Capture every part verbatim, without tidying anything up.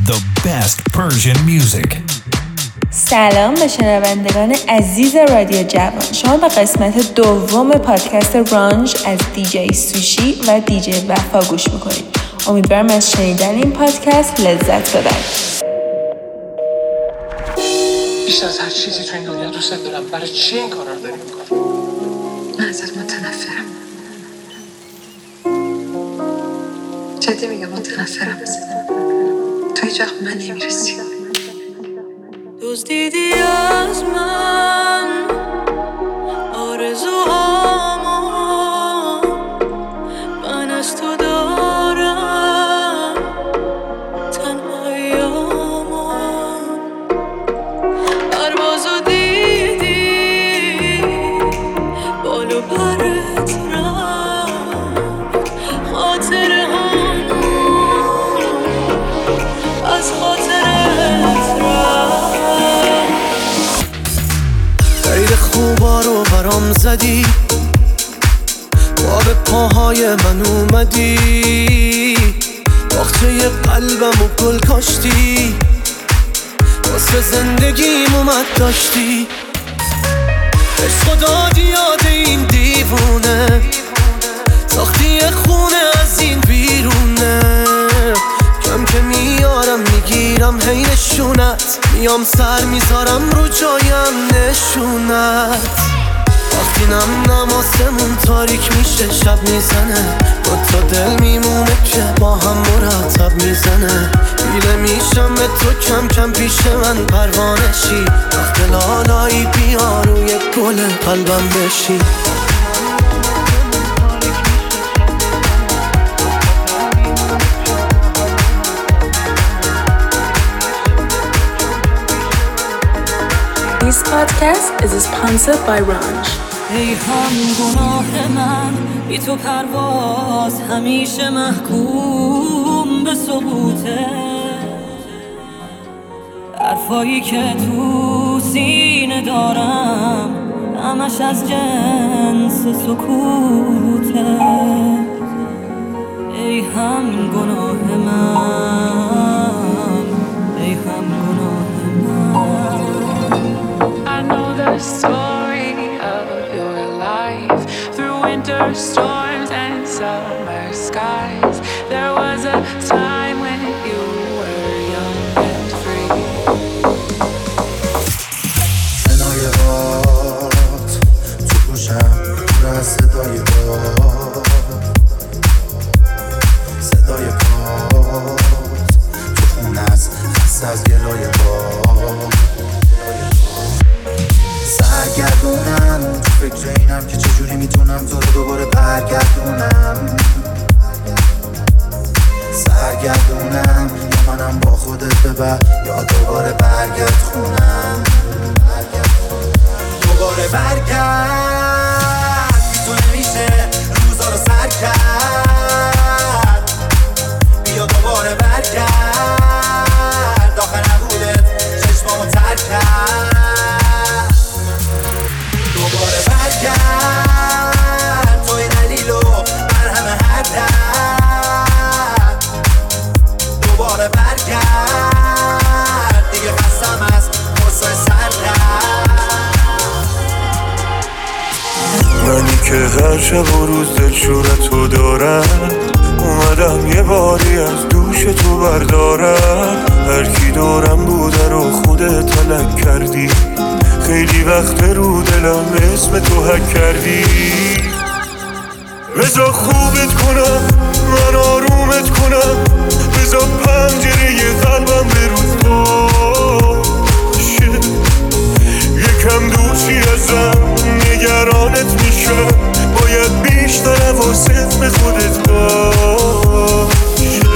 the best Persian music. سلام به شنوندگان عزیز رادیو جوان. شما به قسمت دوم پادکست رانژ از دیجی سوشی و دیجی وفا گوش میکنید. امیدوارم از شنیدن این پادکست لذت ببرید. بیشتر از هر چیزی تو این دنیا دوست دارم. برای چی این کارا رو داری میکنی؟ من ازت متنفرم. جدی میگم متنفرم ازت. تو هیچ وقت من نمیرسی. دزدیدی از من آرزوهامو، من از تو دارم تنهاییامو. پروازو دیدی بالو پرت رفت، خاطره هامون از خاطرت رفت. غیر خوبا رو برام زدی، با به پاهای من اومدی، باغچه قلبم و گل کاشتی، واسه زندگیم اومد داشتی. عشق دادی یاد این دیوونه، ساختی خونه از این بیرونه. کم که میارم میگیرم هی نشونت، میام سر میذارم رو جایم نشونت. وقتی نم نماسمون تاریک میشه شب میزنه، با تا دل میمونه که با هم مرتب میزنه. بیله میشم به تو کم کم پیش من پروانه شی، وقت لالایی بیا روی گل قلبم بشی. This podcast is sponsored by Ranj. ای هم گناه من بی تو پرواز همیشه محکوم به سقوطه. حرفایی که تو سینه دارم همش از جنس سکوته. ای هم گناه من، ای هم گناه من. I know the story of your life through winter storms and summer skies. There was a time when you were young and free. صدای باد تو گوشم پر از صدای باد، صدای باد تو خونه است خسته از گلای باد. سرگردونم تو فکر اینم که چجوری میتونم تو رو دوباره برگردونم. سرگردونم یا منم با خودت ببر یا دوباره برگرد خونم. دوباره برگرد بی تو نمیشه روزا رو سر کرد. بیا دوباره برگرد آخه نبودت چشمامو تر کرد. دوباره برگرد توی دلیل و مرهم هر درد. دوباره برگرد دیگه خستم از قصه سر منی که هر شب و روز دلشورتو دارم، اومدم یه باری از دوش تو بردارم. هر کی دورم بوده رو خودت تلک کردی، خیلی وقت رو دلم اسم تو حک کردی. بذار خوبت کنم من آرومت کنم، بذار پنجره قلبم به روز باشه. یکم دورشی ازم نگرانت میشم، باید بیشتر حواست به خودت باشه.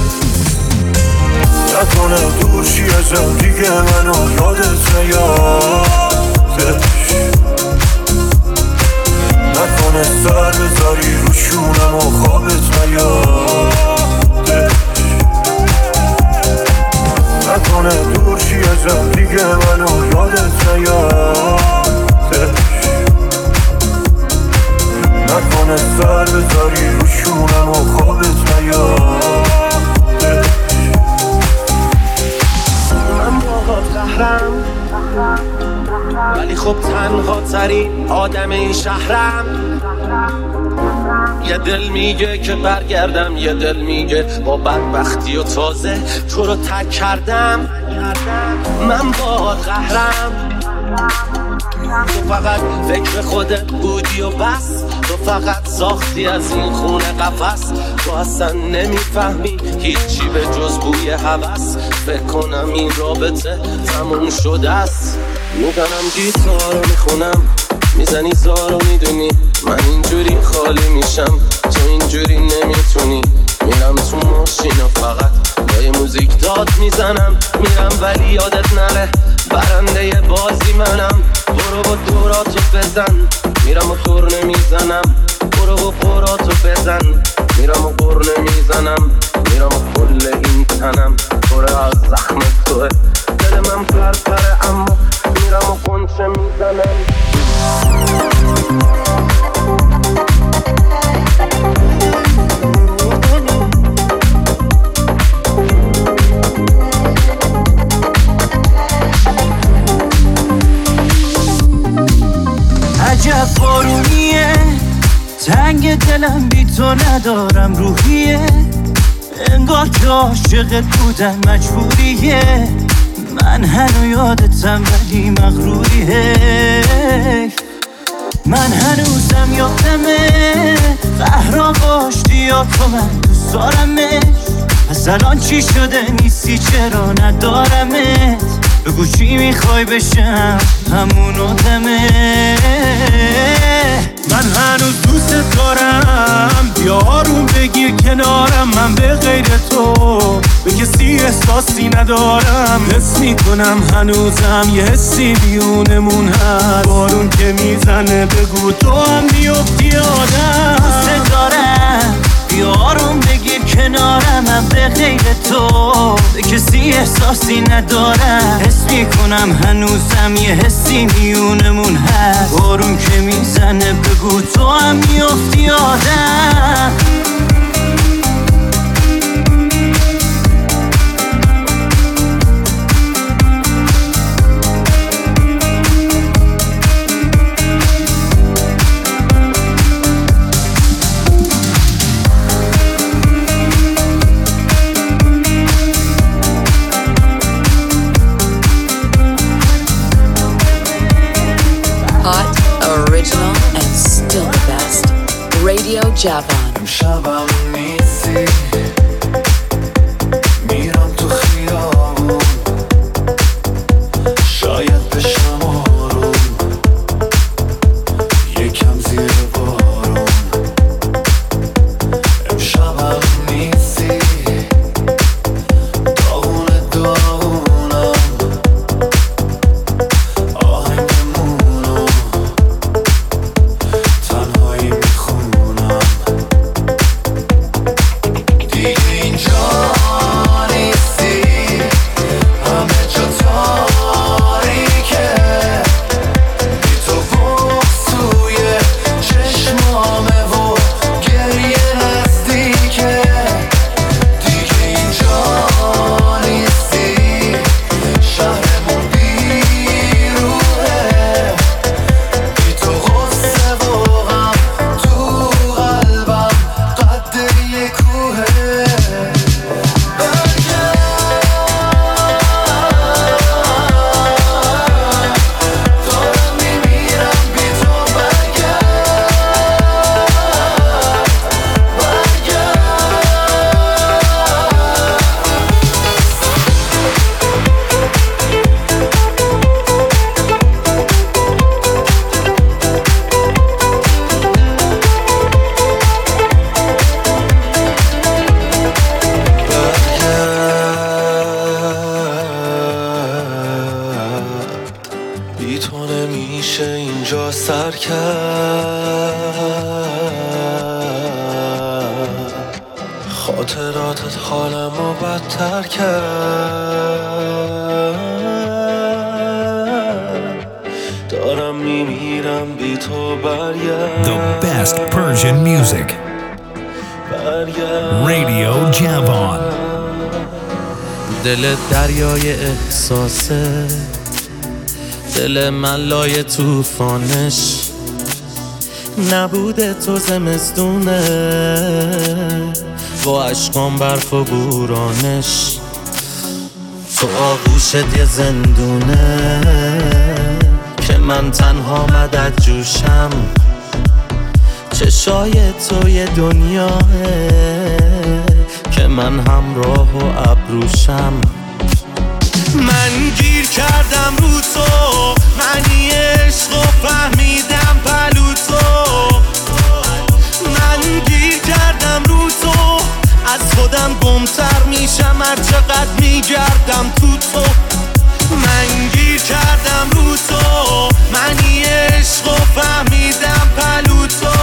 نکنه دورشی ازم دیگه منو یادت نیادش، نکنه سر بذاری رو شونم و خوابت ترین آدم این شهرم. یه دل میگه که برگردم، یه دل میگه با بدبختی و تازه تو رو تک کردم. من با قهرم، تو فقط فکر خودت بودی و بس، تو فقط ساختی از این خونه قفس. تو اصلا نمیفهمی هیچی به جز بوی هوس. فکر کنم این رابطه تموم شده است. میدنم گیتار رو میخونم، میزنی زارو میدونی من اینجوری خالی میشم، تو اینجوری نمیتونی. میرم تو ماشین و فقط با یه موزیک داد میزنم. میرم ولی یادت نره برنده بازی منم. برو با دوراتو بزن، میرم و قرنه میزنم. برو با قراتو بزن، میرم و قرنه میزنم. میرم و کل این تنم پره از زخم توه. دل من پرپره اما میرم و قنچه میزنم. عجب بارونیه، تنگ دلم بی تو ندارم روحیه. انگار که عاشقت بودن مجبوریه. من هنو یادتم ولی مغروریه. من هنوزم یادمه قهرا باشتی یا تو من دوست دارمش. از الان چی شده نیستی چرا ندارمت؟ بگو چی میخوای بشم همون آدمه. من هنوز دوست دارم، بیا آروم بگیر کنارم. من به غیر تو به کسی احساسی ندارم. حس میکنم هنوزم یه حسی بیونمون هست. بارون که میزنه بگو تو هم میفتی آدم. دوست دارم، بیا آروم بگیر کنارم. من به غیر تو به کسی احساسی ندارم. حس میکنم هنوزم یه حسی میونمون هست. بارون که میزنه بگو تو هم میفتی آدم. Radio Javan. امشبم نیستی، میرم تو خیابون، شاید بشم آروم، یکم زیر بارون. امشبم نیستی، داغونه داغونم، آهنگمونو تنهایی میخونم. دیگه اینجا نیستی، همه جا تاریکه. بی تو بغض توی چشمامه و گریه نزدیکه. دیگه اینجا نیستی، شهرمون بیروحه. بی تو غصه و غم تو قلبم قد یه کوهه. دارم میمیرم بی تو بی تو نمیشه اینجا سر کرد. خاطراتت حالمو بدتر کرد. دارم میمیرم بی تو برگرد. The best Persian music. Radio Javan. دل دریای احساسه، دل من لای توفانش نبوده تو زمستونه با عشقام برف و بورانش تو آغوشت یه زندونه که من تنها مدد جوشم چشای تو یه دنیاه که من همراه و ابروشم من گیر کردم رو تو معنی عشق و فهمیدم پلو تو من گیر کردم رو تو از خودم گمتر میشم هر چقدر میگردم تو تو من گیر کردم رو تو معنی عشق و فهمیدم پلو تو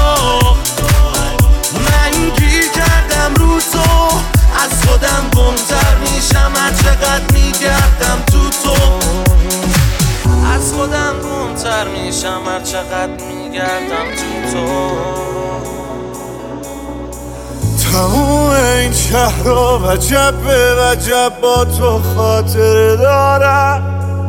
من گیر کردم رو تو از خودم گمتر میشم هر چقدر میگردم تو تو از خودم گمتر میشم هر چقدر میگردم تو تو تموم این شهر رو وجب به وجب با تو خاطر دارم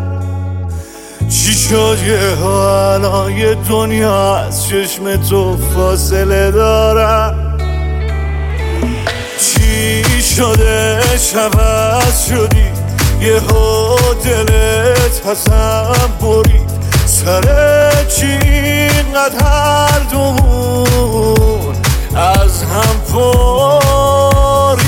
چی شد یه ها الان یه دنیا از چشم تو فاصله دارم چی شده شبت شدی یه ها دلت حسن برید سر چی اینقدر هر دومون از هم پاری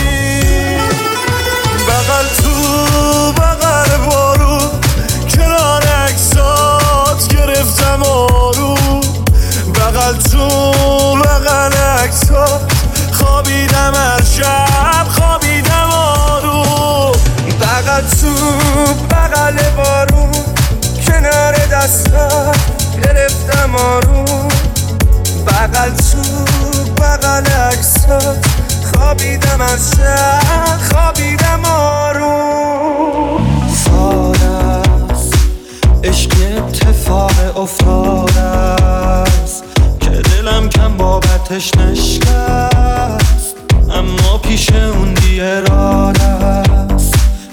بغل تو بغل بارون کنار عکسات گرفتم آروم بغل تو بغل عکسات خوابیدم هر شب خوابیدم آروم بغل تو بغل بارون کنار دستات گرفتم آروم بغل تو بغل عکسات خوابیدم از شب خوابیدم آروم سارست عشق اتفاق افتادست که دلم کم بابتش نشکست اما پیش اون بی ارادست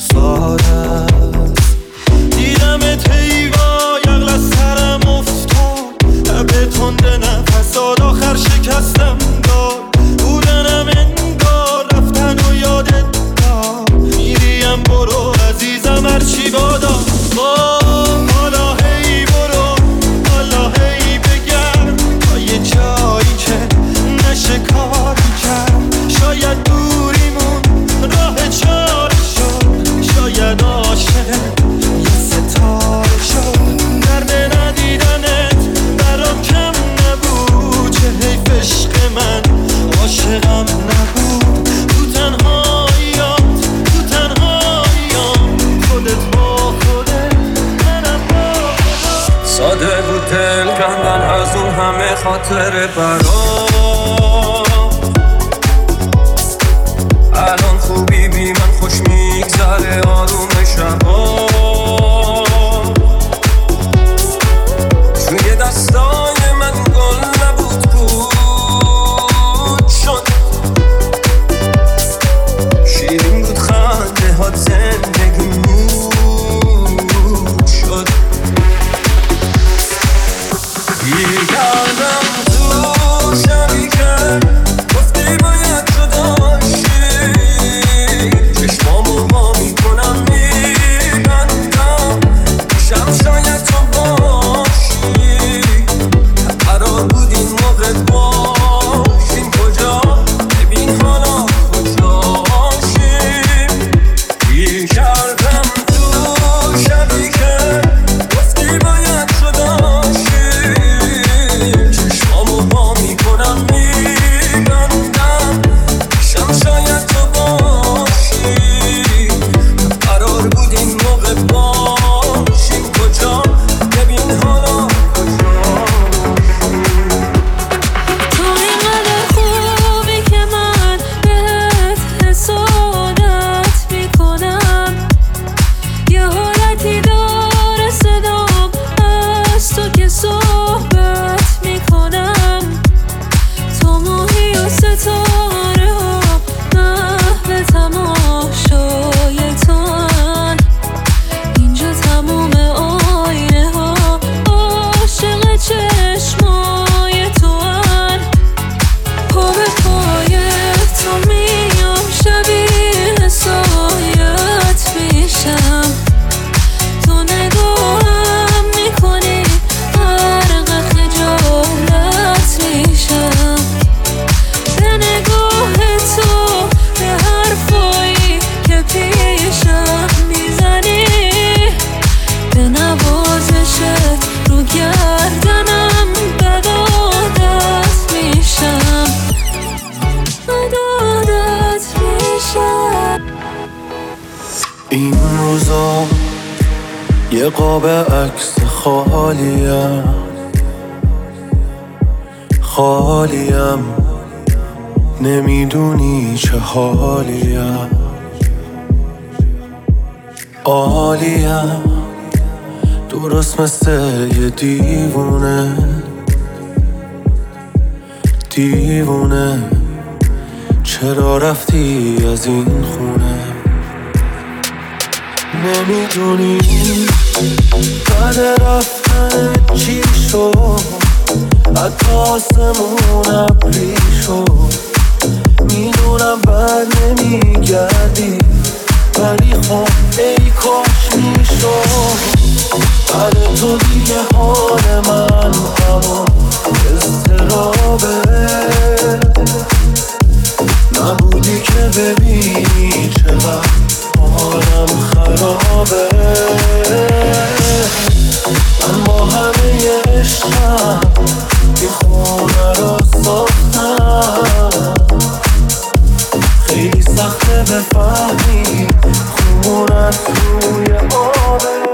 سارست دیدمت هیوا یقل از سرم افتاد لبه تنده نفساد آخر شکستم داد بودنم انگار رفتن و یادت داد میریم برو عزیزم هرچی بادا حالا هی برو حالا هی بگرد تا یه جایی که نشه کاری کرد شاید دوریمون راه چاره شد شاید عاشق یه ستاره شد درد ندیدنت برام کم نبود چه حیف عشق من عاشقم نبود تو تنهاییات تو تنهاییام خودت با خودت منم با خودت ساده بود دل کندن از اون همه خاطر برام الان خوبی بی من خوش میگذره آروم شبا توی دستای من گل نبود بود شد شیرین بود خنده هات زندگی مود شد گیر کردم تو شب این روزا یه قاب عکس خالیم خالیم نمیدونی چه حالیم عالیم درست مثل یه دیوونه دیوونه چرا رفتی از این خونه نمیدونی بعد رفتن چی شد حتی آسمون ابری شد میدونم بعد نمیگردی ولی خب ای کاش میشد بعد تو دیگه حال من همون اضطرابه نبودی که ببینی چقدر حالم خرابه من با همه عشقم این خونه رو ساختم خیلی سخته بفهمی خونت روی آبه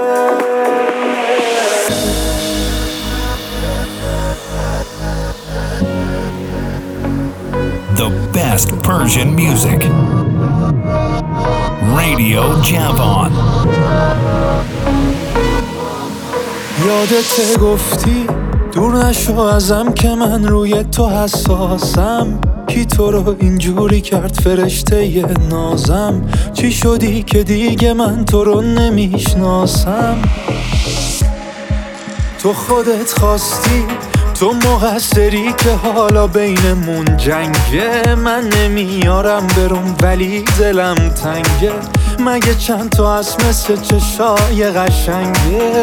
The best Persian music. Radio Javan. یادت گفتی دور نشو ازم که من روی تو حساسم کی تو رو اینجوری کرد فرشته ی نازم چی شدی که دیگه من تو رو نمیشناسم تو خودت خواستی تو مقصری که حالا بینمون جنگه من نمیارم برم ولی دلم تنگه مگه چند تا از مثل چشای قشنگه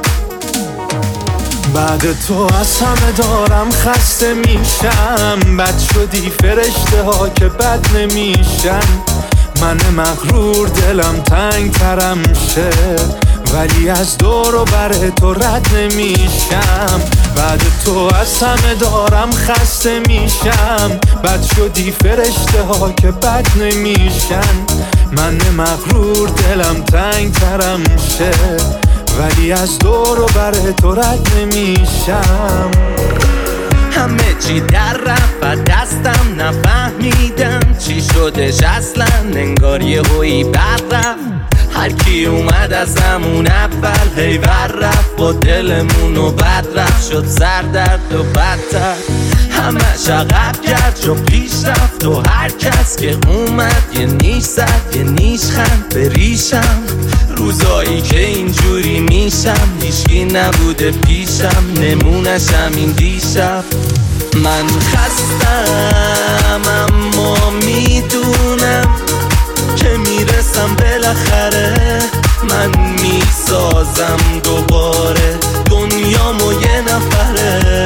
بعد تو از همه دارم خسته میشم بد شدی فرشته ها که بد نمیشن من مغرور دلم تنگ ترم شه ولی از دور و بر تو رد نمیشم بعد تو از همه دارم خسته میشم بد شدی فرشته ها که بد نمیشن من مغرور دلم تنگ ترم شه ولی از دور و بر تو رد نمیشم همه چی در رفت و دستم نفهمیدم چی شدش اصلا انگار یه هوی بر رفت هر کی اومد از همون اول هی بر رفت با دلمونو بد رفت شد سردرد و بدتر همش عقب کرد جو پیش رفت و هر کس که اومد یه نیش زد یه نیش خند به ریشم روزایی که اینجوری میشم هیچکی نبوده پیشم نمونشم این دیشب من خستم اما میدونم که میرسم بالاخره من میسازم دوباره دنیامو یه نفره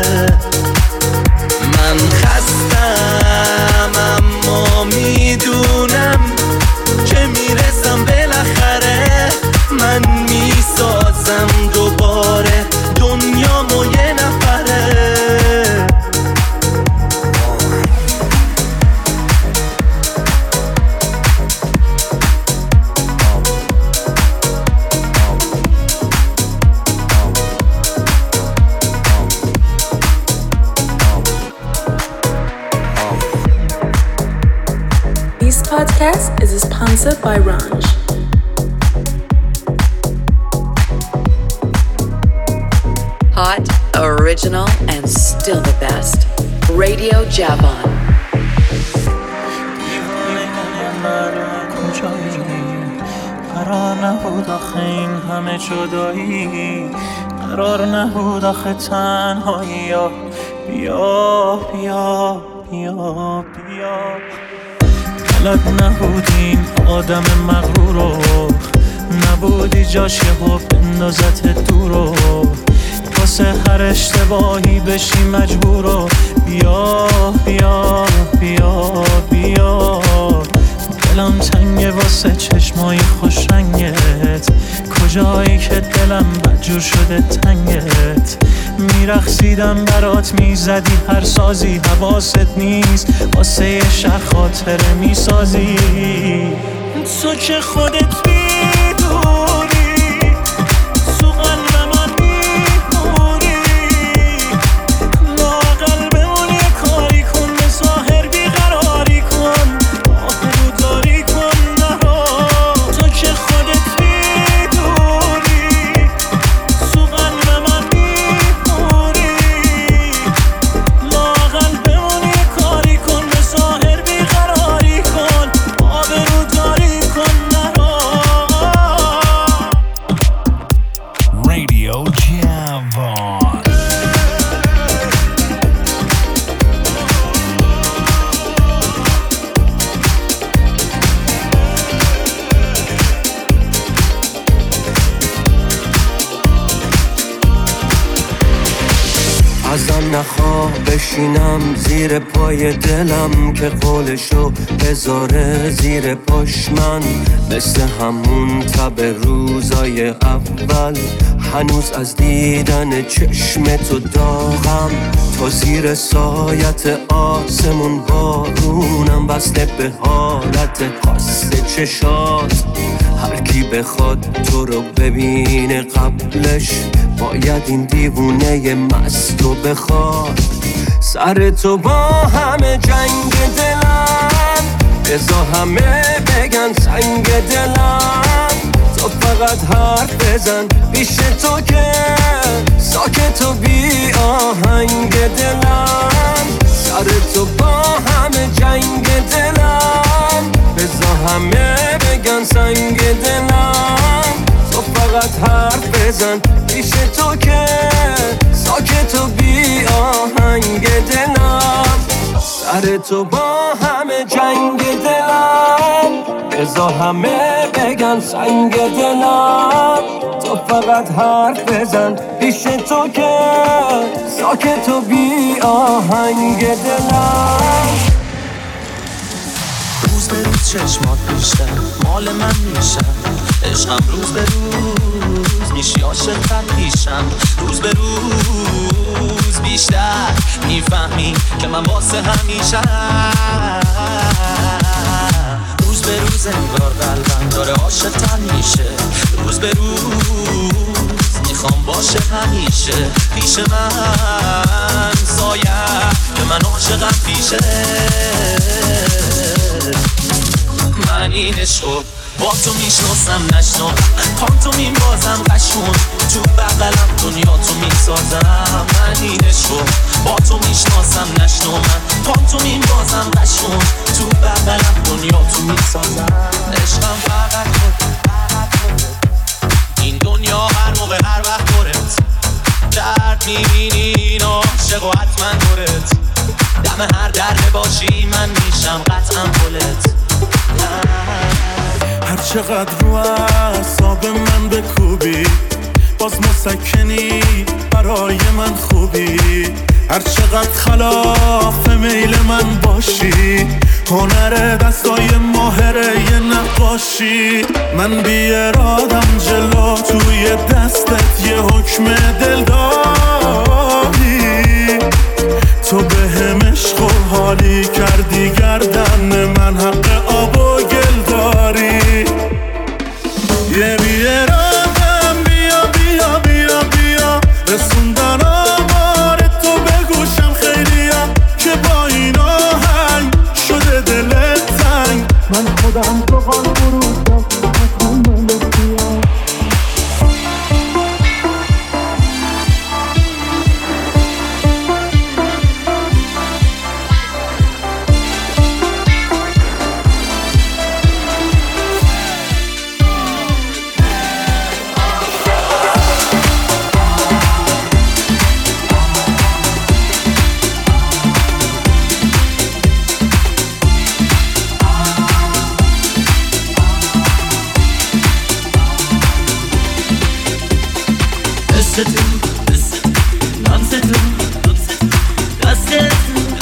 من خستم اما میدونم که میرسم بالاخره من میسازم دوباره دنیامو یه نفره This podcast is sponsored by Ranj. Hot, original, and still the best. Radio Javan. قرار نبود آخه این همه جدایی قرار نبود آخه تنهایی بیا بیا بیا بیا بلد نبودیم آدم مغرورو نبودی جاش یه حب اندازت دورو واسه هر اشتباهی بشی مجبورو بیا بیا بیا بیا دلم تنگه واسه چشمای خوش رنگت کجایی که دلم بدجور شده تنگت میرقصیدم برات میزدی هر سازی حواست نیست واسه یه شب خاطره میسازی تو که خودت میدونی تو قلب من میمونی لااقل بمون یه کاری کن به ظاهر بیقراری کن آبرو داری کن نرو تو که خودت میدونی تو قلب من میمونی لااقل بمون یه کاری کن به ظاهر بیقراری کن آبرو داری کن نرو Radio Javon. ازم نخواه بشینم زیر پای دلم که قولشو بذاره زیر پاش من مثل همون تب روزای اول هنوز از دیدن چشم تو داغم تو زیر سایت آسمون بارونم بسته به حالت خاص چشات هر کی بخواد تو رو ببینه قبلش باید این دیوونه مستو بخواد سر تو با همه جنگ دلم بذار همه بگن سنگ دلم تو فقط حرف بزن پیش تو که ساکت و بی آهنگ دلم سر تو با همه جنگ دلم بذار همه بگن سنگ دلم تو فقط حرف بزن پیش تو که ساکت و بی آهنگ دلم سر تو با همه جنگ دلم بذار همه بگن سنگ دلم تو فقط حرف بزن پیش تو که ساکت و بی آهنگ دلم روز به روز چشمات بیشتر مال من میشن عشقم روز به روز میشی عاشق‌تر پیشم روز به روز بیشتر میفهمی که من واسه همیشم روز به روز انگار قلبم داره عاشق‌تر میشه روز به روز میخوام باشه همیشه پیش من سایه که من عاشقم پیشه من این عشقو با تو میشناسم نشناسم پانتو میبازم قشون تو بغلم دنیا تو میسازم من این عشقو با تو میشناسم نشناسم پانتو میبازم قشون تو بغلم دنیا تو میسازم عشقم فقط خود این دنیا هر موقع هر وقت دورت درد میبینی این عاشق و حتما دورت دم هر درد باشی من میشم قطعا پلت هر چقدر رو اعصاب من بکوبی باز مسکنی برای من خوبی هر چقدر خلاف میل من باشی هنر دستای ماهره یه نقاشی من بی ارادم جلو توی دستت یه حکم دل داری تو به هم عشق و حالی کردی گردن من حق آب و گل داری یه بی ارادم بیا بیا بیا بیا رسوندن آمار تو بگوشم خیلیا که با این آهنگ شده دلت تنگ من خودم تو قال بروشم حتما ملت بیا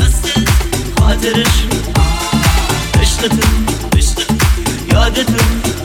خاطرش عشقتون یادتون